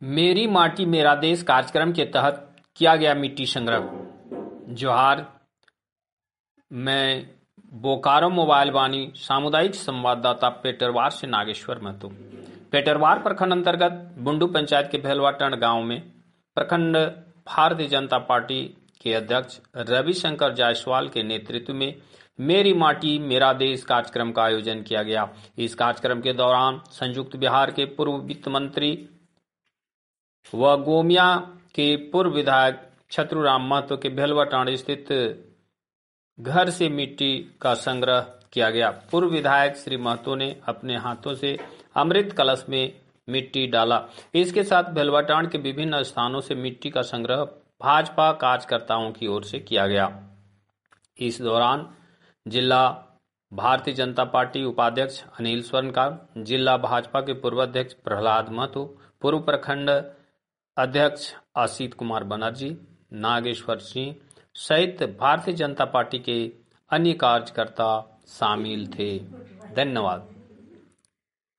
मेरी माटी मेरा देश कार्यक्रम के तहत किया गया मिट्टी संग्रह। जोहार, मैं बोकारो मोबाइल वाणी सामुदायिक संवाददाता पेटरवार से नागेश्वर महतो। पेटरवार प्रखंड अंतर्गत बुंडू पंचायत के भेलवाटन गांव में प्रखंड भारतीय जनता पार्टी के अध्यक्ष रविशंकर जायसवाल के नेतृत्व में मेरी माटी मेरा देश कार्यक्रम का आयोजन किया गया। इस कार्यक्रम के दौरान संयुक्त बिहार के पूर्व वित्त मंत्री व गोमिया के पूर्व विधायक छतुराम महतो के भेलवाटांड स्थित घर से मिट्टी का संग्रह किया गया। पूर्व विधायक श्री महतो ने अपने हाथों से अमृत कलश में मिट्टी डाला। इसके साथ भेलवाटांड के विभिन्न स्थानों से मिट्टी का संग्रह भाजपा कार्यकर्ताओं की ओर से किया गया। इस दौरान जिला भारतीय जनता पार्टी उपाध्यक्ष अनिल स्वर्णकार, जिला भाजपा के पूर्व अध्यक्ष प्रहलाद महतो, पूर्व प्रखंड अध्यक्ष असित कुमार बनर्जी, नागेश्वर सिंह सहित भारतीय जनता पार्टी के अन्य कार्यकर्ता शामिल थे। धन्यवाद।